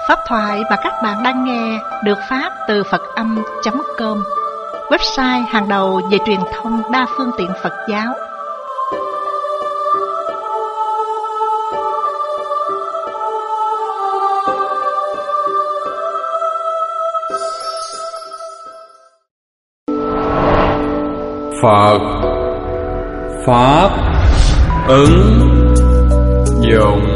Pháp thoại mà các bạn đang nghe được phát từ Phật-âm.com, website hàng đầu về truyền thông đa phương tiện Phật giáo. Phật Pháp ứng dụng.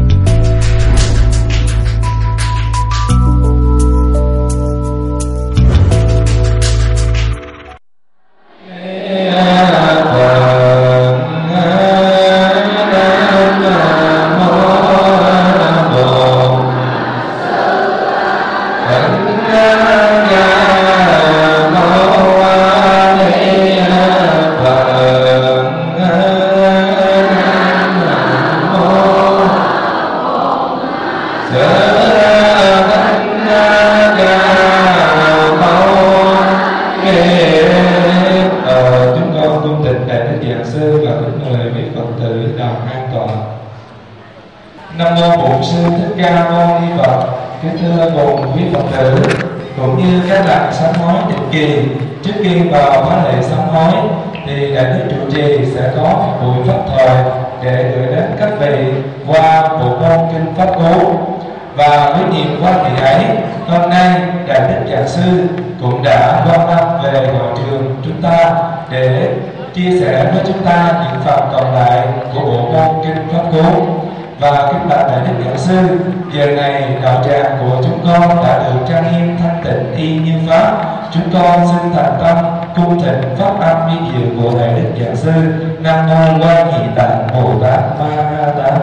Chia sẻ với chúng ta những phần còn lại của bộ môn kinh Pháp Cú. Và kính bạch đại đức giảng sư, giờ này đạo tràng của chúng con đã được trang nghiêm thanh tịnh y như pháp. Chúng con xin thành tâm cung thỉnh pháp âm vi diệu của đại đức giảng sư. Nam mô Quan Nhị Tạng Bồ Tát Ma Ha Tát.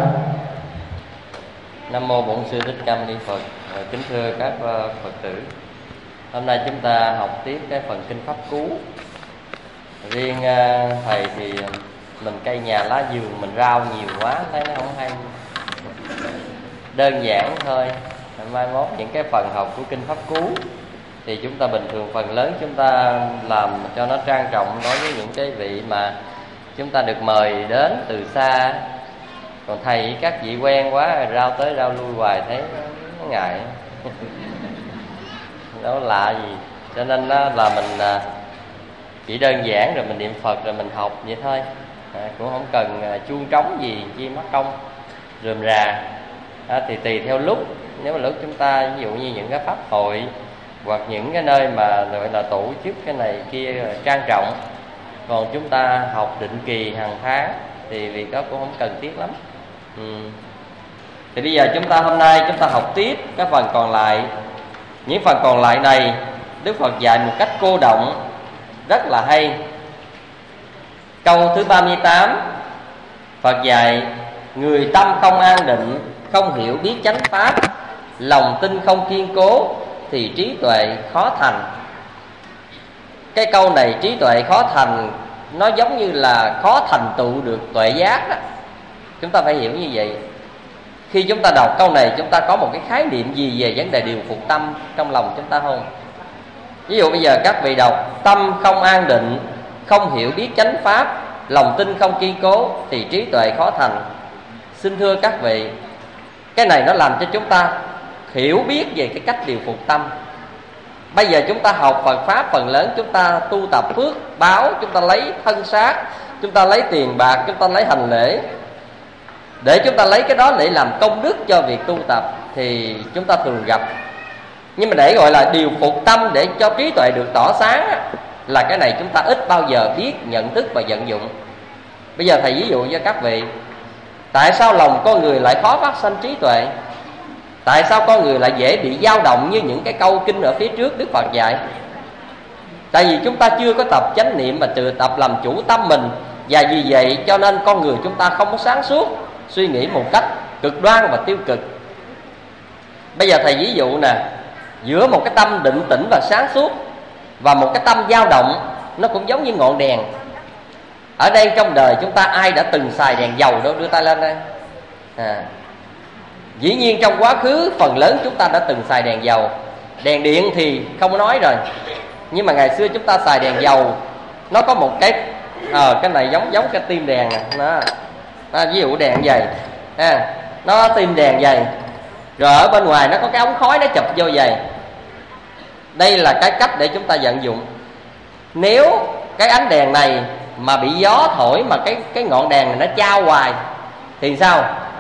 Nam mô Bổn Sư Thích Ca Mâu Ni Phật. Kính thưa các Phật tử, hôm nay chúng ta học tiếp cái phần kinh Pháp Cú. Riêng thầy thì mình cây nhà lá vườn mình rau nhiều quá thấy nó không hay, đơn giản thôi. Mai mốt những cái phần học của kinh Pháp Cú thì chúng ta bình thường phần lớn chúng ta làm cho nó trang trọng đối với những cái vị mà chúng ta được mời đến từ xa. Còn thầy với các vị quen quá rao tới rao lui hoài thấy nó ngại đâu lạ gì, cho nên là mình chỉ đơn giản rồi mình niệm Phật rồi mình học vậy thôi, cũng không cần chuông trống gì chi mất công rườm rà. Thì tùy theo lúc, nếu mà lúc chúng ta ví dụ như những cái pháp hội hoặc những cái nơi mà gọi là tổ chức cái này kia trang trọng, còn chúng ta học định kỳ hàng tháng thì việc đó cũng không cần thiết lắm. Thì bây giờ hôm nay chúng ta học tiếp cái phần còn lại. Những phần còn lại này Đức Phật dạy một cách cô động rất là hay. Câu thứ 38, Phật dạy: người tâm không an định, không hiểu biết chánh pháp, lòng tin không kiên cố, thì trí tuệ khó thành. Cái câu này, trí tuệ khó thành, nó giống như là khó thành tựu được tuệ giác đó. Chúng ta phải hiểu như vậy. Khi chúng ta đọc câu này, chúng ta có một cái khái niệm gì về vấn đề điều phục tâm trong lòng chúng ta không? Ví dụ bây giờ các vị đọc tâm không an định, không hiểu biết chánh pháp, lòng tin không kiên cố, thì trí tuệ khó thành. Xin thưa các vị, cái này nó làm cho chúng ta hiểu biết về cái cách điều phục tâm. Bây giờ chúng ta học Phật Pháp, phần lớn chúng ta tu tập phước báo, chúng ta lấy thân xác, chúng ta lấy tiền bạc, chúng ta lấy hành lễ, để chúng ta lấy cái đó để làm công đức cho việc tu tập thì chúng ta thường gặp. Nhưng mà để gọi là điều phục tâm để cho trí tuệ được tỏ sáng là cái này chúng ta ít bao giờ biết, nhận thức và vận dụng. Bây giờ thầy ví dụ cho các vị, tại sao lòng con người lại khó phát sanh trí tuệ? Tại sao con người lại dễ bị dao động như những cái câu kinh ở phía trước Đức Phật dạy? Tại vì chúng ta chưa có tập chánh niệm mà tự tập làm chủ tâm mình. Và vì vậy cho nên con người chúng ta không có sáng suốt, suy nghĩ một cách cực đoan và tiêu cực. Bây giờ thầy ví dụ nè, giữa một cái tâm định tĩnh và sáng suốt và một cái tâm dao động, nó cũng giống như ngọn đèn. Ở đây trong đời chúng ta ai đã từng xài đèn dầu đâu, đưa tay lên đây. Dĩ nhiên trong quá khứ phần lớn chúng ta đã từng xài đèn dầu. Đèn điện thì không nói rồi, nhưng mà ngày xưa chúng ta xài đèn dầu, nó có một cái này giống cái tim đèn nè. Ví dụ đèn dày, nó tim đèn dày, Rồi ở bên ngoài nó có cái ống khói nó chụp vô vậy. Đây là cái cách để chúng ta vận dụng. Nếu cái ánh đèn này mà bị gió thổi mà cái ngọn đèn này nó trao hoài thì sao?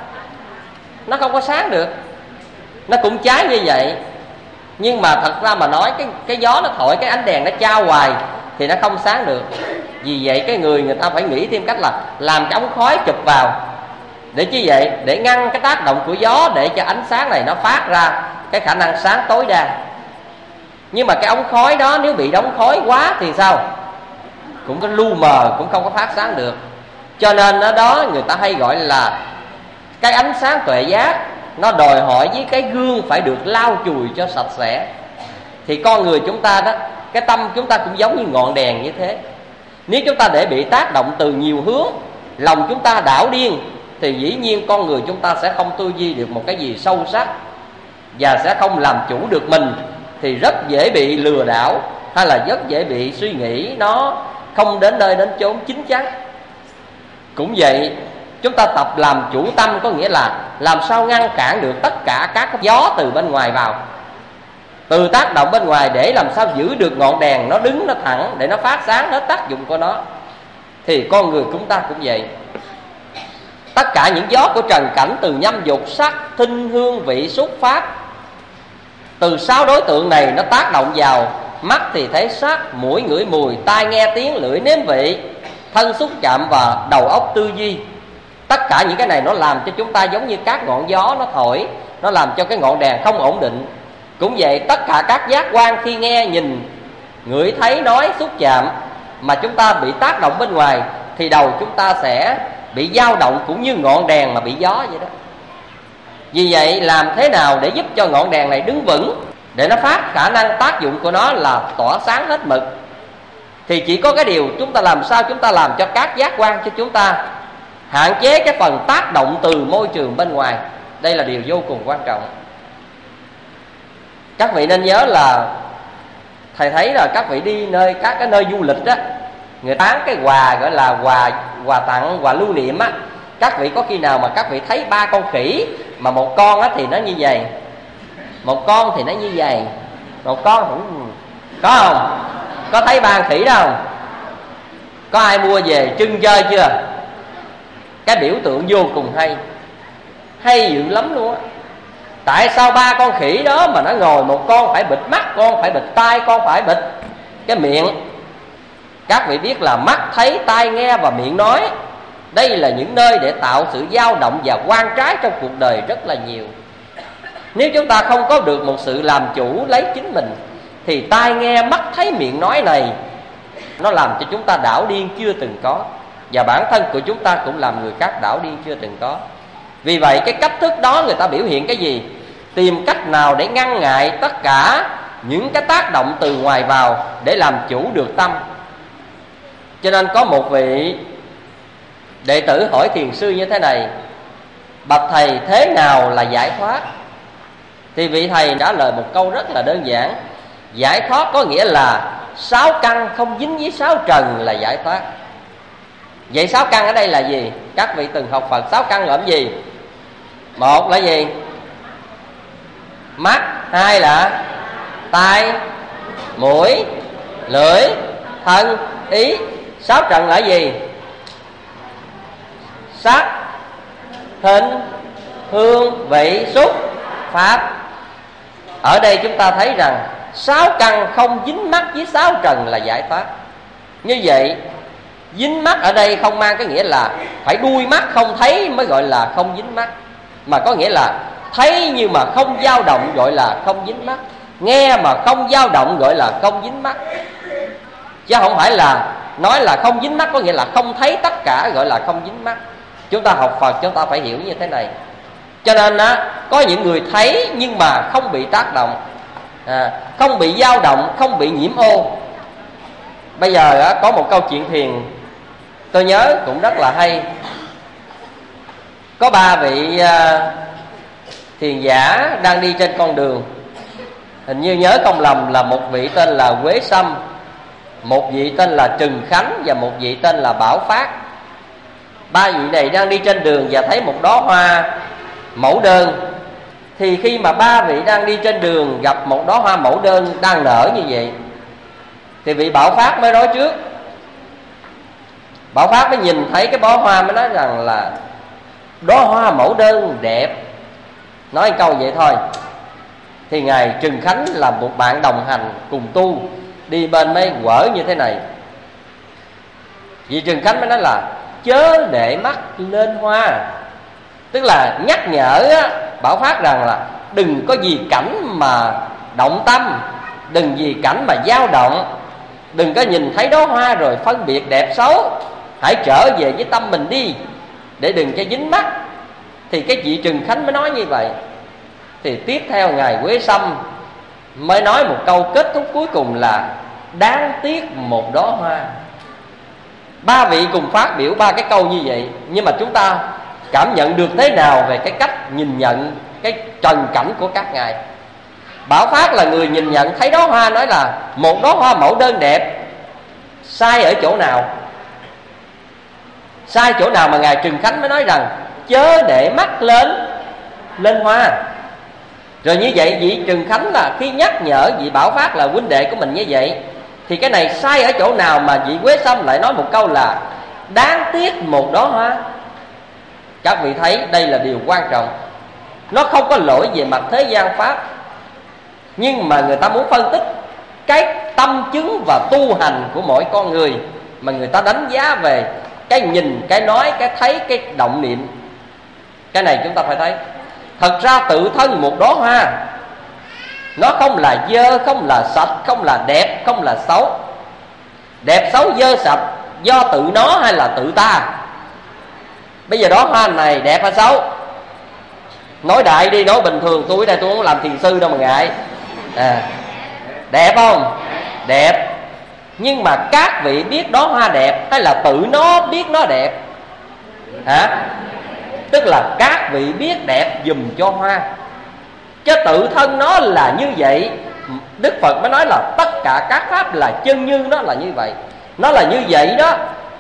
Nó không có sáng được. Nó cũng cháy như vậy. Nhưng mà thật ra mà nói cái gió nó thổi cái ánh đèn nó trao hoài thì nó không sáng được. Vì vậy cái người ta phải nghĩ thêm cách là làm cái ống khói chụp vào. Để chi vậy? Để ngăn cái tác động của gió, để cho ánh sáng này nó phát ra cái khả năng sáng tối đa. Nhưng mà cái ống khói đó nếu bị đóng khói quá thì sao? Cũng có lu mờ, cũng không có phát sáng được. Cho nên ở đó người ta hay gọi là cái ánh sáng tuệ giác nó đòi hỏi với cái gương phải được lau chùi cho sạch sẽ. Thì con người chúng ta đó, cái tâm chúng ta cũng giống như ngọn đèn như thế. Nếu chúng ta để bị tác động từ nhiều hướng, lòng chúng ta đảo điên, thì dĩ nhiên con người chúng ta sẽ không tư duy được một cái gì sâu sắc, và sẽ không làm chủ được mình. Thì rất dễ bị lừa đảo, hay là rất dễ bị suy nghĩ nó không đến nơi đến chốn chính chắn. Cũng vậy, chúng ta tập làm chủ tâm, có nghĩa là làm sao ngăn cản được tất cả các gió từ bên ngoài vào, từ tác động bên ngoài, để làm sao giữ được ngọn đèn nó đứng, nó thẳng, để nó phát sáng hết tác dụng của nó. Thì con người chúng ta cũng vậy. Tất cả những gió của trần cảnh, từ nhâm dục, sắc, thinh, hương, vị, xúc, pháp, từ 6 đối tượng này nó tác động vào. Mắt thì thấy sắc, mũi ngửi mùi, tai nghe tiếng, lưỡi nếm vị, thân xúc chạm và đầu óc tư duy. Tất cả những cái này nó làm cho chúng ta giống như các ngọn gió nó thổi, nó làm cho cái ngọn đèn không ổn định. Cũng vậy, tất cả các giác quan khi nghe, nhìn, ngửi, thấy, nói, xúc chạm mà chúng ta bị tác động bên ngoài, thì đầu chúng ta sẽ bị dao động cũng như ngọn đèn mà bị gió vậy đó. Vì vậy làm thế nào để giúp cho ngọn đèn này đứng vững, để nó phát khả năng tác dụng của nó là tỏa sáng hết mực, thì chỉ có cái điều chúng ta làm sao chúng ta làm cho các giác quan cho chúng ta hạn chế cái phần tác động từ môi trường bên ngoài. Đây là điều vô cùng quan trọng. Các vị nên nhớ là thầy thấy là các vị đi các cái nơi du lịch á, người ta bán cái quà gọi là quà tặng, quà lưu niệm á. Các vị có khi nào mà các vị thấy 3 con khỉ, mà một con á thì nó như vậy, một con thì nó như vậy, một con cũng có không? Có thấy 3 khỉ đó không? Có ai mua về trưng chơi chưa? Cái biểu tượng vô cùng hay dữ lắm luôn á. Tại sao 3 con khỉ đó mà nó ngồi, một con phải bịt mắt, con phải bịt tai, con phải bịt cái miệng? Các vị biết là mắt thấy, tai nghe và miệng nói, đây là những nơi để tạo sự dao động và quan trái trong cuộc đời rất là nhiều. Nếu chúng ta không có được một sự làm chủ lấy chính mình, thì tai nghe, mắt thấy, miệng nói này nó làm cho chúng ta đảo điên chưa từng có, và bản thân của chúng ta cũng làm người khác đảo điên chưa từng có. Vì vậy cái cách thức đó người ta biểu hiện cái gì? Tìm cách nào để ngăn ngại tất cả những cái tác động từ ngoài vào, để làm chủ được tâm. Cho nên có một vị đệ tử hỏi thiền sư như thế này: bạch thầy, thế nào là giải thoát? Thì vị thầy trả lời một câu rất là đơn giản: giải thoát có nghĩa là 6 căn không dính với 6 trần là giải thoát. Vậy 6 căn ở đây là gì? Các vị từng học Phật, 6 căn gồm gì? 1 là gì? Mắt. 2 là tai, mũi, lưỡi, thân, ý. 6 trần là gì? Sắc, thính, hương, vị, xúc, pháp. Ở đây chúng ta thấy rằng 6 căn không dính mắc với 6 trần là giải thoát. Như vậy dính mắc ở đây không mang cái nghĩa là phải đuôi mắt không thấy mới gọi là không dính mắc, mà có nghĩa là thấy nhưng mà không dao động gọi là không dính mắc, nghe mà không dao động gọi là không dính mắc. Chứ không phải là nói là không dính mắc có nghĩa là không thấy tất cả gọi là không dính mắc. Chúng ta học Phật chúng ta phải hiểu như thế này. Cho nên có những người thấy nhưng mà không bị tác động, không bị dao động, không bị nhiễm ô. Bây giờ có một câu chuyện thiền tôi nhớ cũng rất là hay. Có 3 vị thiền giả đang đi trên con đường. Hình như nhớ không lầm là một vị tên là Quế Sâm, một vị tên là Trừng Khánh và một vị tên là Bảo Phát. 3 vị này đang đi trên đường và thấy một đóa hoa mẫu đơn Thì khi mà ba vị đang đi trên đường gặp một đóa hoa mẫu đơn đang nở như vậy, thì vị Bảo Phát mới nói trước. Bảo Phát mới nhìn thấy cái bó hoa mới nói rằng là đóa hoa mẫu đơn đẹp. Nói câu vậy thôi. Thì ngài Trừng Khánh là một bạn đồng hành cùng tu, đi bên mấy quở như thế này. Vị Trừng Khánh mới nói là chớ để mắt lên hoa, tức là nhắc nhở Bảo Phát rằng là đừng có vì cảnh mà động tâm, đừng vì cảnh mà dao động, đừng có nhìn thấy đó hoa rồi phân biệt đẹp xấu. Hãy trở về với tâm mình đi, để đừng cho dính mắt. Thì cái vị Trừng Khánh mới nói như vậy. Thì tiếp theo ngài Quế Sâm mới nói một câu kết thúc cuối cùng là đáng tiếc một đóa hoa. Ba vị cùng phát biểu ba cái câu như vậy, nhưng mà chúng ta cảm nhận được thế nào về cái cách nhìn nhận cái trần cảnh của các ngài? Bảo Phát là người nhìn nhận thấy đóa hoa, nói là một đóa hoa mẫu đơn đẹp. Sai ở chỗ nào? Sai chỗ nào mà ngài Trừng Khánh mới nói rằng chớ để mắt lên hoa? Rồi như vậy vị Trừng Khánh là khi nhắc nhở vị Bảo Phát là huynh đệ của mình như vậy, thì cái này sai ở chỗ nào mà vị Quế Sâm lại nói một câu là đáng tiếc một đóa hoa? Các vị thấy đây là điều quan trọng. Nó không có lỗi về mặt thế gian pháp, nhưng mà người ta muốn phân tích cái tâm chứng và tu hành của mỗi con người, mà người ta đánh giá về cái nhìn, cái nói, cái thấy, cái động niệm. Cái này chúng ta phải thấy. Thật ra tự thân một đóa hoa, nó không là dơ, không là sạch, không là đẹp, không là xấu. Đẹp xấu dơ sạch do tự nó hay là tự ta? Bây giờ đóa hoa này đẹp hay xấu? Nói đại đi, nói bình thường. Tôi ở đây tôi không làm thiền sư đâu mà ngại. Đẹp không? Đẹp. Nhưng mà các vị biết đóa hoa đẹp hay là tự nó biết nó đẹp? Hả? Tức là các vị biết đẹp dùm cho hoa, chứ tự thân nó là như vậy. Đức Phật mới nói là tất cả các pháp là chân như nó là như vậy. Nó là như vậy đó.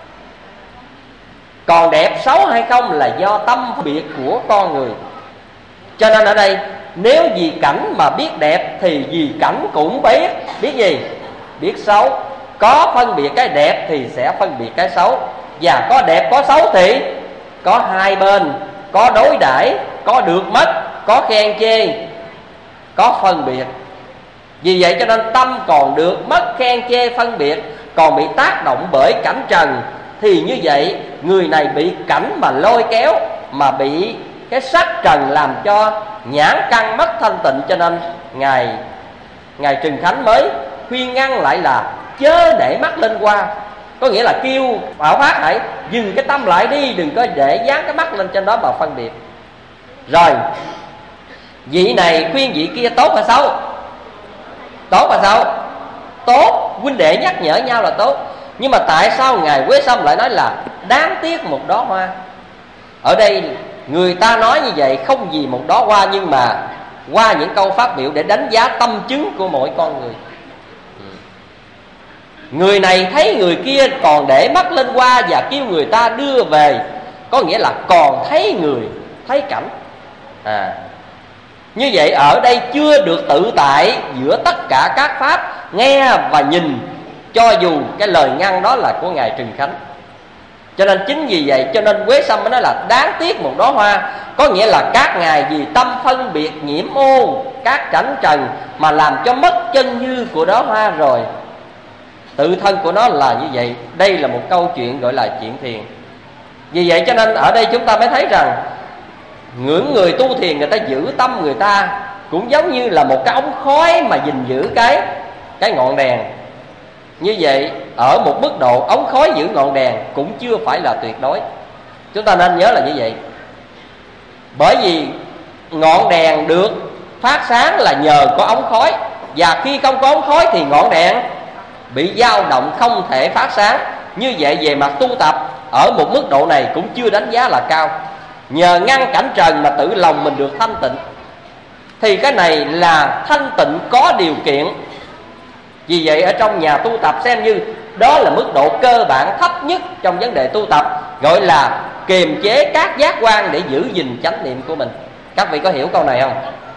Còn đẹp xấu hay không là do tâm biệt của con người. Cho nên ở đây nếu vì cảnh mà biết đẹp thì vì cảnh cũng biết gì? Biết xấu. Có phân biệt cái đẹp thì sẽ phân biệt cái xấu. Và có đẹp có xấu thì có hai bên, có đối đãi, có được mất, có khen chê, có phân biệt. Vì vậy cho nên tâm còn được mất, khen chê, phân biệt, còn bị tác động bởi cảnh trần, thì như vậy người này bị cảnh mà lôi kéo, mà bị cái sắc trần làm cho nhãn căn mất thanh tịnh. Cho nên ngài Trừng Khánh mới khuyên ngăn lại là chớ để mắt lên hoa. Có nghĩa là kêu Bảo Phát hãy dừng cái tâm lại đi, đừng có để dán cái mắt lên trên đó mà phân biệt. Rồi vị này khuyên vị kia tốt hay xấu? Tốt hay xấu? Tốt. Huynh đệ nhắc nhở nhau là tốt. Nhưng mà tại sao ngài Quế Sâm lại nói là đáng tiếc một đóa hoa? Ở đây người ta nói như vậy không vì một đóa hoa, nhưng mà qua những câu phát biểu để đánh giá tâm chứng của mỗi con người. Người này thấy người kia còn để mắt lên hoa và kêu người ta đưa về, có nghĩa là còn thấy người, thấy cảnh. Như vậy ở đây chưa được tự tại giữa tất cả các pháp nghe và nhìn, cho dù cái lời ngăn đó là của ngài Trừng Khánh. Cho nên chính vì vậy cho nên Quế Sâm mới nói là đáng tiếc một đóa hoa. Có nghĩa là các ngài vì tâm phân biệt nhiễm ô các cảnh trần mà làm cho mất chân như của đóa hoa rồi. Tự thân của nó là như vậy. Đây là một câu chuyện gọi là chuyện thiền. Vì vậy cho nên ở đây chúng ta mới thấy rằng ngưỡng người tu thiền, người ta giữ tâm người ta cũng giống như là một cái ống khói mà gìn giữ cái ngọn đèn. Như vậy ở một mức độ ống khói giữ ngọn đèn cũng chưa phải là tuyệt đối. Chúng ta nên nhớ là như vậy. Bởi vì ngọn đèn được phát sáng là nhờ có ống khói, và khi không có ống khói thì ngọn đèn bị dao động không thể phát sáng. Như vậy về mặt tu tập ở một mức độ này cũng chưa đánh giá là cao. Nhờ ngăn cảnh trần mà tự lòng mình được thanh tịnh, thì cái này là thanh tịnh có điều kiện. Vì vậy ở trong nhà tu tập xem như đó là mức độ cơ bản thấp nhất trong vấn đề tu tập, gọi là kiềm chế các giác quan để giữ gìn chánh niệm của mình. Các vị có hiểu câu này không?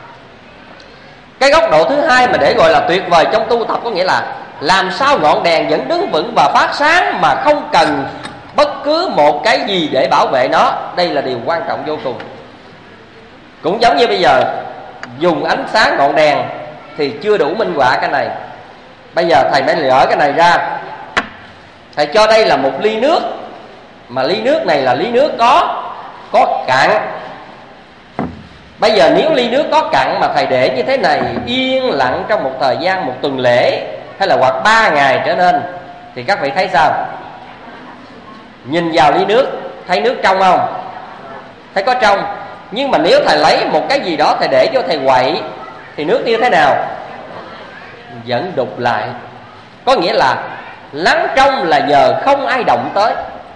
Cái góc độ thứ hai mà để gọi là tuyệt vời trong tu tập có nghĩa là làm sao ngọn đèn vẫn đứng vững và phát sáng mà không cần bất cứ một cái gì để bảo vệ nó. Đây là điều quan trọng vô cùng. Cũng giống như bây giờ dùng ánh sáng ngọn đèn thì chưa đủ minh họa cái này. Bây giờ thầy mới lỡ cái này ra. Thầy cho đây là một ly nước, mà ly nước này là ly nước có cặn. Bây giờ nếu ly nước có cặn mà thầy để như thế này yên lặng trong một thời gian, một tuần lễ hay là hoặc 3 ngày trở nên, thì các vị thấy sao? Nhìn vào ly nước thấy nước trong không? Thấy có trong. Nhưng mà nếu thầy lấy một cái gì đó thầy để vô thầy quậy thì nước như thế nào? Vẫn đục lại. Có nghĩa là lắng trong là nhờ không ai động tới.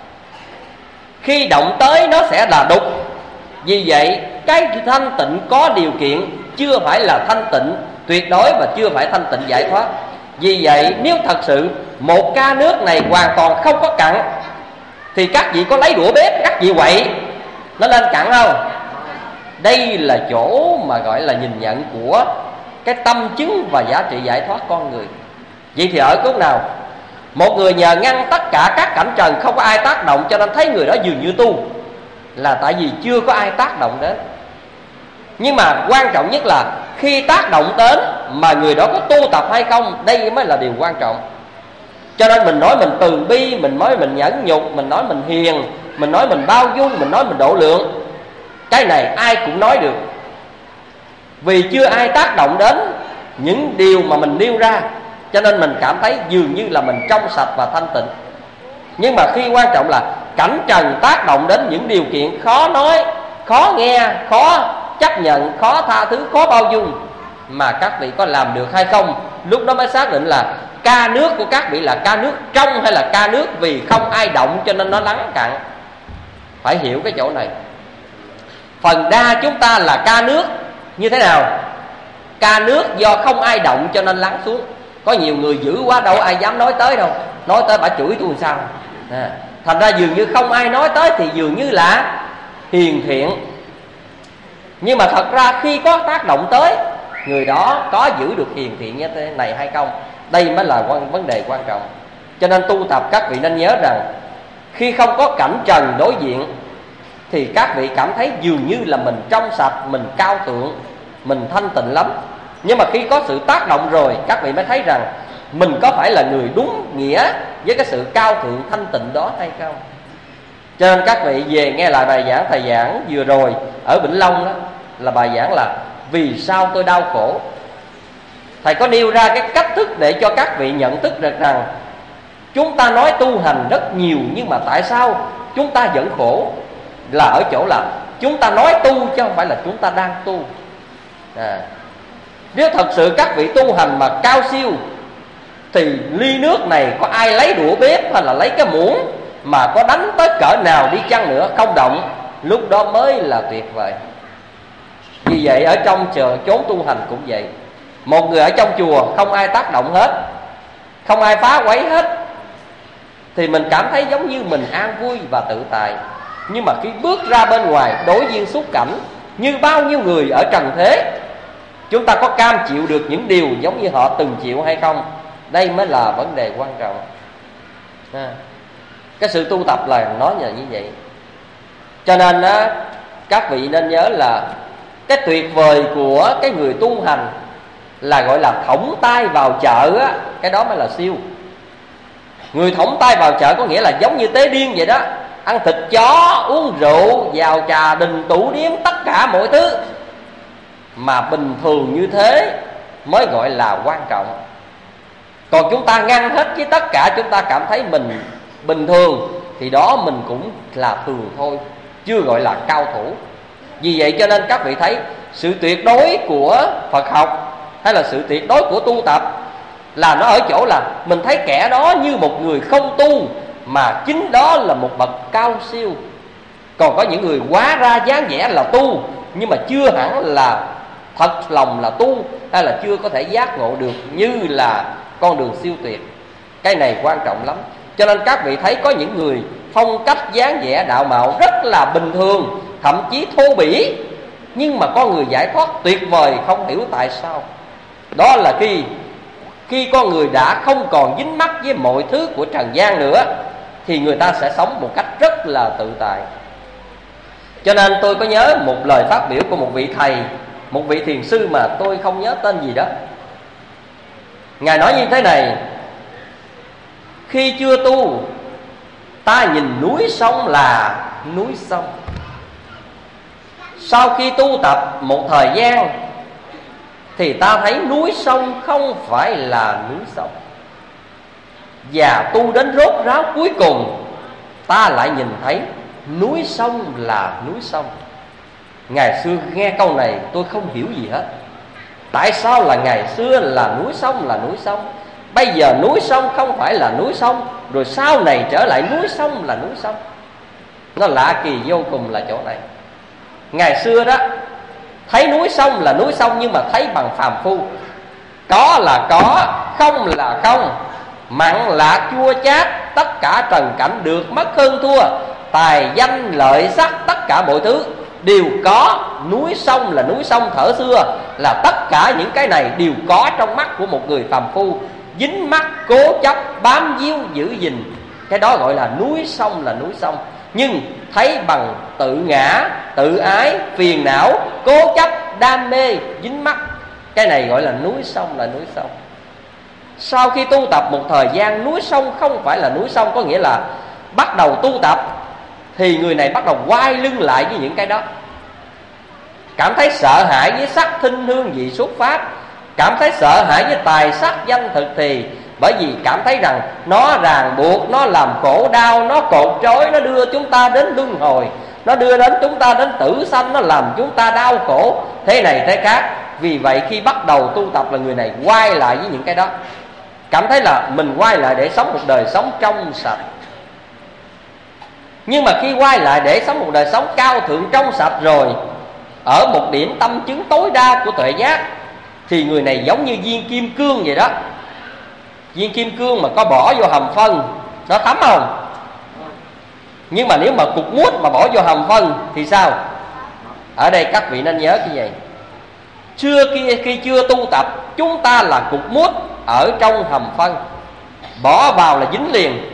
Khi động tới nó sẽ là đục. Vì vậy cái thanh tịnh có điều kiện chưa phải là thanh tịnh tuyệt đối và chưa phải thanh tịnh giải thoát. Vì vậy nếu thật sự một ca nước này hoàn toàn không có cặn thì các vị có lấy đũa bếp các vị quậy nó lên cặn không? Đây là chỗ mà gọi là nhìn nhận của cái tâm chứng và giá trị giải thoát con người. Vậy thì ở cốt nào? Một người nhờ ngăn tất cả các cảnh trần không có ai tác động cho nên thấy người đó dường như tu, là tại vì chưa có ai tác động đến. Nhưng mà quan trọng nhất là khi tác động đến mà người đó có tu tập hay không, đây mới là điều quan trọng. Cho nên mình nói mình từ bi, mình nói mình nhẫn nhục, mình nói mình hiền, mình nói mình bao dung, mình nói mình độ lượng. Cái này ai cũng nói được, vì chưa ai tác động đến những điều mà mình nêu ra, cho nên mình cảm thấy dường như là mình trong sạch và thanh tịnh. Nhưng mà khi quan trọng là cảnh trần tác động đến những điều kiện khó nói, khó nghe, khó chấp nhận, khó tha thứ, khó bao dung, mà các vị có làm được hay không, lúc đó mới xác định là ca nước của các vị là ca nước trong hay là ca nước vì không ai động cho nên nó lắng cặn. Phải hiểu cái chỗ này. Phần đa chúng ta là ca nước như thế nào? Ca nước do không ai động cho nên lắng xuống. Có nhiều người dữ quá đâu ai dám nói tới đâu, nói tới bả chửi tôi làm sao. Thành ra dường như không ai nói tới thì dường như là hiền thiện. Nhưng mà thật ra khi có tác động tới, người đó có giữ được hiền thiện như thế này hay không? Đây mới là vấn đề quan trọng. Cho nên tu tập các vị nên nhớ rằng khi không có cảnh trần đối diện thì các vị cảm thấy dường như là mình trong sạch, mình cao thượng, mình thanh tịnh lắm. Nhưng mà khi có sự tác động rồi, các vị mới thấy rằng mình có phải là người đúng nghĩa với cái sự cao thượng thanh tịnh đó hay không. Cho nên các vị về nghe lại bài giảng thầy giảng vừa rồi ở Vĩnh Long đó, là bài giảng là vì sao tôi đau khổ. Thầy có nêu ra cái cách thức để cho các vị nhận thức được rằng chúng ta nói tu hành rất nhiều, nhưng mà tại sao chúng ta vẫn khổ? Là ở chỗ là chúng ta nói tu chứ không phải là chúng ta đang tu. Nếu thật sự các vị tu hành mà cao siêu thì ly nước này có ai lấy đũa bếp hay là lấy cái muỗng mà có đánh tới cỡ nào đi chăng nữa không động, lúc đó mới là tuyệt vời. Vì vậy ở trong chốn tu hành cũng vậy. Một người ở trong chùa không ai tác động hết, không ai phá quấy hết, thì mình cảm thấy giống như mình an vui và tự tại. Nhưng mà khi bước ra bên ngoài đối diện xúc cảnh như bao nhiêu người ở trần thế, chúng ta có cam chịu được những điều giống như họ từng chịu hay không? Đây mới là vấn đề quan trọng. Cái sự tu tập là nói là như vậy. Cho nên các vị nên nhớ là cái tuyệt vời của cái người tu hành là gọi là thõng tay vào chợ á, cái đó mới là siêu. Người thõng tay vào chợ có nghĩa là giống như tế điên vậy đó, ăn thịt chó, uống rượu, vào trà đình tủ điếm, tất cả mọi thứ. Mà bình thường như thế mới gọi là quan trọng. Còn chúng ta ngăn hết với tất cả, chúng ta cảm thấy mình bình thường, thì đó mình cũng là thường thôi, chưa gọi là cao thủ. Vì vậy cho nên các vị thấy sự tuyệt đối của Phật học hay là sự tuyệt đối của tu tập là nó ở chỗ là mình thấy kẻ đó như một người không tu, mà chính đó là một bậc cao siêu. Còn có những người hóa ra dáng vẻ là tu, nhưng mà chưa hẳn là thật lòng là tu, hay là chưa có thể giác ngộ được như là con đường siêu tuyệt. Cái này quan trọng lắm. Cho nên các vị thấy có những người phong cách dáng vẻ đạo mạo rất là bình thường, thậm chí thô bỉ, nhưng mà có người giải thoát tuyệt vời, không hiểu tại sao. Đó là khi con người đã không còn dính mắc với mọi thứ của trần gian nữa, thì người ta sẽ sống một cách rất là tự tại. Cho nên tôi có nhớ một lời phát biểu của một vị thầy, một vị thiền sư mà tôi không nhớ tên gì đó. Ngài nói như thế này: khi chưa tu, ta nhìn núi sông là núi sông. Sau khi tu tập một thời gian thì ta thấy núi sông không phải là núi sông. Và tu đến rốt ráo cuối cùng, ta lại nhìn thấy núi sông là núi sông. Ngày xưa nghe câu này tôi không hiểu gì hết. Tại sao là ngày xưa là núi sông, bây giờ núi sông không phải là núi sông, rồi sau này trở lại núi sông là núi sông? Nó lạ kỳ vô cùng là chỗ này. Ngày xưa đó, thấy núi sông là núi sông, nhưng mà thấy bằng phàm phu. Có là có, không là không, mặn lạc chua chát, tất cả trần cảnh được mất hơn thua, tài danh lợi sắc, tất cả mọi thứ đều có. Núi sông là núi sông thở xưa, là tất cả những cái này đều có trong mắt của một người phàm phu, dính mắc cố chấp bám víu giữ gìn. Cái đó gọi là núi sông là núi sông. Nhưng thấy bằng tự ngã, tự ái, phiền não, cố chấp, đam mê, dính mắc, cái này gọi là núi sông là núi sông. Sau khi tu tập một thời gian, núi sông không phải là núi sông, có nghĩa là bắt đầu tu tập thì người này bắt đầu quay lưng lại với những cái đó. Cảm thấy sợ hãi với sắc thinh hương vị xuất pháp, cảm thấy sợ hãi với tài sắc danh thực thì, bởi vì cảm thấy rằng nó ràng buộc, nó làm khổ đau, nó cột trói, nó đưa chúng ta đến luân hồi, nó đưa đến chúng ta đến tử sanh, nó làm chúng ta đau khổ thế này thế khác. Vì vậy khi bắt đầu tu tập là người này quay lại với những cái đó, cảm thấy là mình quay lại để sống một đời sống trong sạch. Nhưng mà khi quay lại để sống một đời sống cao thượng trong sạch rồi, ở một điểm tâm chứng tối đa của tuệ giác, thì người này giống như viên kim cương vậy đó. Viên kim cương mà có bỏ vô hầm phân, nó thấm không? Nhưng mà nếu mà cục mút mà bỏ vô hầm phân thì sao? Ở đây các vị nên nhớ như vậy. Khi chưa tu tập, chúng ta là cục mút ở trong hầm phân, bỏ vào là dính liền.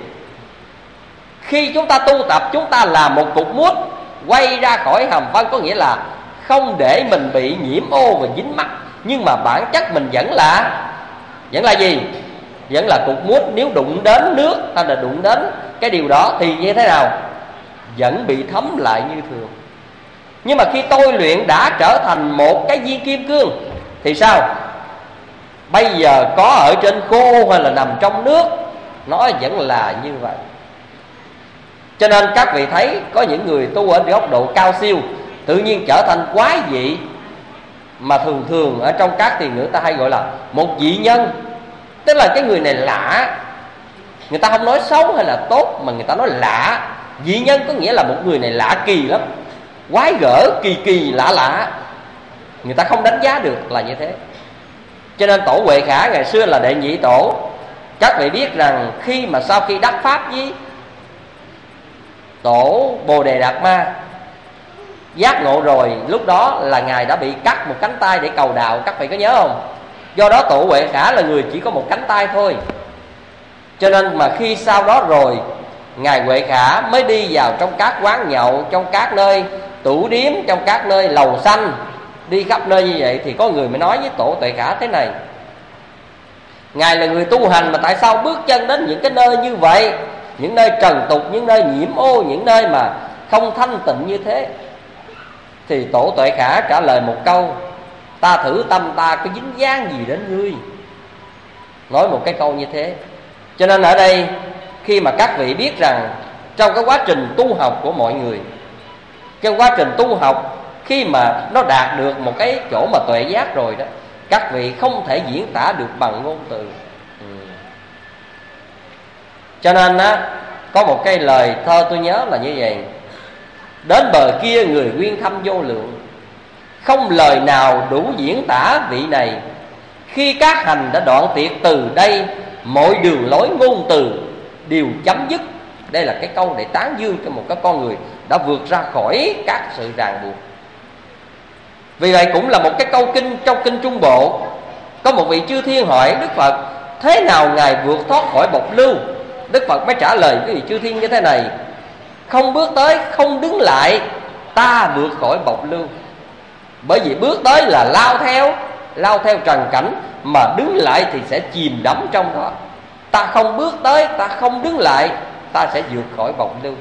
Khi chúng ta tu tập, chúng ta là một cục mút quay ra khỏi hầm phân, có nghĩa là không để mình bị nhiễm ô và dính mắc. Nhưng mà bản chất mình vẫn là gì? Vẫn là cục mút. Nếu đụng đến nước hay là đụng đến cái điều đó thì như thế nào? Vẫn bị thấm lại như thường. Nhưng mà khi tôi luyện đã trở thành một cái viên kim cương thì sao? Bây giờ có ở trên khô hay là nằm trong nước, nó vẫn là như vậy. Cho nên các vị thấy có những người tu ở góc độ cao siêu, tự nhiên trở thành quái dị. Mà thường ở trong các thì người ta hay gọi là một dị nhân. Tức là cái người này lạ. Người ta không nói xấu hay là tốt, mà người ta nói lạ. Dị nhân có nghĩa là một người này lạ kỳ lắm, quái gở, kỳ lạ. Người ta không đánh giá được là như thế. Cho nên tổ Huệ Khả ngày xưa là đệ nhị tổ. Các vị biết rằng khi mà sau khi đắc pháp với tổ Bồ Đề Đạt Ma giác ngộ rồi, lúc đó là Ngài đã bị cắt một cánh tay để cầu đạo. Các vị có nhớ không? Do đó tổ Huệ Khả là người chỉ có một cánh tay thôi. Cho nên mà khi sau đó rồi, Ngài Huệ Khả mới đi vào trong các quán nhậu, trong các nơi tủ điếm, trong các nơi lầu xanh, đi khắp nơi như vậy. Thì có người mới nói với tổ Tuệ Khả thế này: Ngài là người tu hành mà tại sao bước chân đến những cái nơi như vậy, những nơi trần tục, những nơi nhiễm ô, những nơi mà không thanh tịnh như thế? Thì tổ Tuệ Khả trả lời một câu: ta thử tâm ta có dính dáng gì đến ngươi. Nói một cái câu như thế. Cho nên ở đây khi mà các vị biết rằng trong cái quá trình tu học của mọi người, trong quá trình tu học, khi mà nó đạt được một cái chỗ mà tuệ giác rồi đó, các vị không thể diễn tả được bằng ngôn từ. Cho nên á, có một cái lời thơ tôi nhớ là như vậy: đến bờ kia người nguyên thâm vô lượng, không lời nào đủ diễn tả vị này. Khi các hành đã đoạn tuyệt từ đây, mọi đường lối ngôn từ đều chấm dứt. Đây là cái câu để tán dương cho một cái con người đã vượt ra khỏi các sự ràng buộc. Vì vậy cũng là một cái câu kinh trong kinh Trung Bộ. Có một vị chư thiên hỏi Đức Phật: thế nào Ngài vượt thoát khỏi bọc lưu? Đức Phật mới trả lời cái vị chư thiên như thế này: không bước tới, không đứng lại, ta vượt khỏi bọc lưu. Bởi vì bước tới là lao theo trần cảnh, mà đứng lại thì sẽ chìm đắm trong đó. Ta không bước tới, ta không đứng lại, ta sẽ vượt khỏi bọc lưu.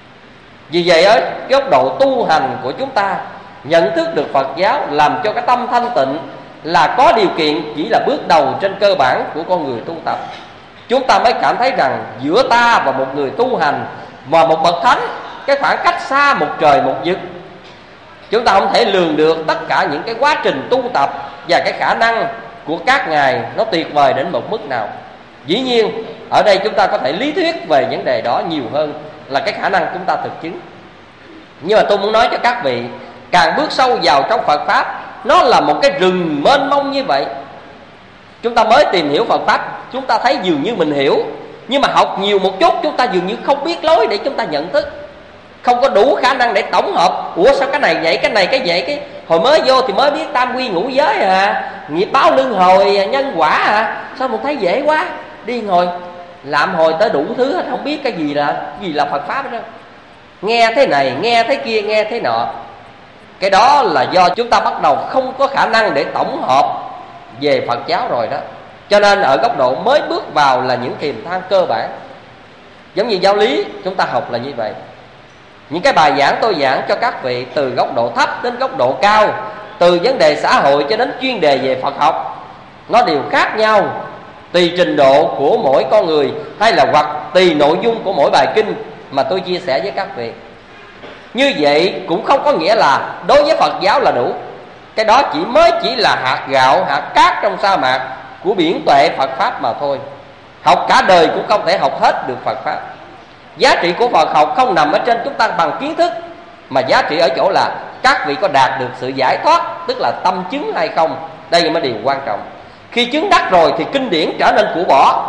Vì vậy ở góc độ tu hành của chúng ta, nhận thức được Phật giáo, làm cho cái tâm thanh tịnh là có điều kiện, chỉ là bước đầu trên cơ bản của con người tu tập. Chúng ta mới cảm thấy rằng giữa ta và một người tu hành và một bậc thánh, cái khoảng cách xa một trời một vực. Chúng ta không thể lường được tất cả những cái quá trình tu tập và cái khả năng của các ngài nó tuyệt vời đến một mức nào. Dĩ nhiên ở đây chúng ta có thể lý thuyết về vấn đề đó nhiều hơn là cái khả năng chúng ta thực chứng. Nhưng mà tôi muốn nói cho các vị, càng bước sâu vào trong Phật Pháp, nó là một cái rừng mênh mông như vậy. Chúng ta mới tìm hiểu Phật Pháp, chúng ta thấy dường như mình hiểu, nhưng mà học nhiều một chút, chúng ta dường như không biết lối để chúng ta nhận thức, không có đủ khả năng để tổng hợp. Ủa sao cái này vậy, cái này cái vậy, cái hồi mới vô thì mới biết tam quy ngũ giới nghiệp báo luân hồi nhân quả sao mà thấy dễ quá, đi ngồi làm hồi tới đủ thứ hết, không biết cái gì là Phật Pháp đó. Nghe thế này, nghe thế kia, nghe thế nọ. Cái đó là do chúng ta bắt đầu không có khả năng để tổng hợp về Phật giáo rồi đó. Cho nên ở góc độ mới bước vào là những kiềm than cơ bản. Giống như giáo lý chúng ta học là như vậy. Những cái bài giảng tôi giảng cho các vị, từ góc độ thấp đến góc độ cao, từ vấn đề xã hội cho đến chuyên đề về Phật học, nó đều khác nhau tùy trình độ của mỗi con người, hay là hoặc tùy nội dung của mỗi bài kinh mà tôi chia sẻ với các vị. Như vậy cũng không có nghĩa là đối với Phật giáo là đủ. Cái đó chỉ là hạt gạo, hạt cát trong sa mạc của biển tuệ Phật Pháp mà thôi. Học cả đời cũng không thể học hết được Phật Pháp. Giá trị của Phật học không nằm ở trên chúng ta bằng kiến thức, mà giá trị ở chỗ là các vị có đạt được sự giải thoát, tức là tâm chứng hay không. Đây mới điều quan trọng. Khi chứng đắc rồi thì kinh điển trở nên của bỏ.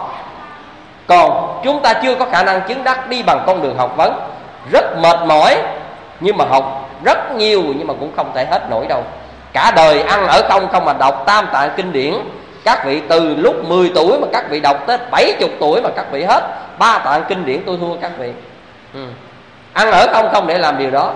Còn chúng ta chưa có khả năng chứng đắc, đi bằng con đường học vấn, rất mệt mỏi, nhưng mà học rất nhiều nhưng mà cũng không thể hết nổi đâu. Cả đời ăn ở không mà đọc tam tạng kinh điển. Các vị từ lúc 10 tuổi mà các vị đọc tới 70 tuổi mà các vị hết 3 tạng kinh điển, tôi thua các vị. Ăn ở không để làm điều đó.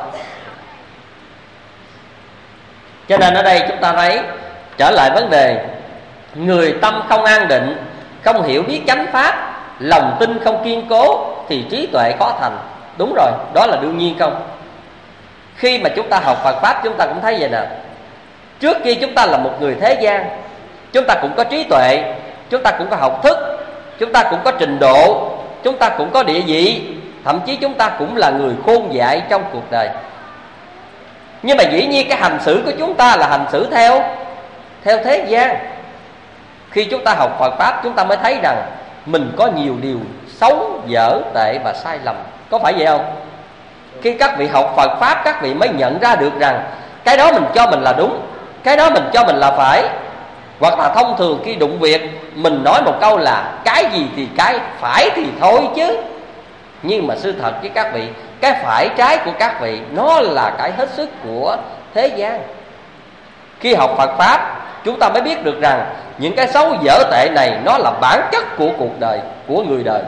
Cho nên ở đây chúng ta thấy, trở lại vấn đề, người tâm không an định, không hiểu biết chánh pháp, lòng tin không kiên cố thì trí tuệ khó thành. Đúng rồi, đó là đương nhiên không? Khi mà chúng ta học Phật Pháp, chúng ta cũng thấy vậy nè. Trước khi chúng ta là một người thế gian, chúng ta cũng có trí tuệ, chúng ta cũng có học thức, chúng ta cũng có trình độ, chúng ta cũng có địa vị, thậm chí chúng ta cũng là người khôn dại trong cuộc đời. Nhưng mà dĩ nhiên cái hành xử của chúng ta là hành xử theo thế gian. Khi chúng ta học Phật Pháp, chúng ta mới thấy rằng mình có nhiều điều xấu, dở, tệ và sai lầm. Có phải vậy không? Khi các vị học Phật Pháp, các vị mới nhận ra được rằng cái đó mình cho mình là đúng, cái đó mình cho mình là phải. Hoặc là thông thường khi đụng việc, mình nói một câu là cái gì thì cái phải thì thôi chứ. Nhưng mà sự thật với các vị, cái phải trái của các vị nó là cái hết sức của thế gian. Khi học Phật Pháp, chúng ta mới biết được rằng những cái xấu dở tệ này nó là bản chất của cuộc đời, của người đời.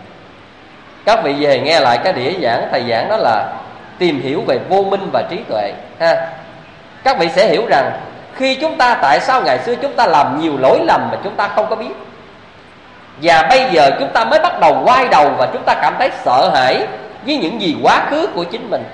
Các vị về nghe lại cái đĩa giảng thầy giảng đó là tìm hiểu về vô minh và trí tuệ ha. Các vị sẽ hiểu rằng khi chúng ta, tại sao ngày xưa chúng ta làm nhiều lỗi lầm mà chúng ta không có biết, và bây giờ chúng ta mới bắt đầu quay đầu và chúng ta cảm thấy sợ hãi với những gì quá khứ của chính mình.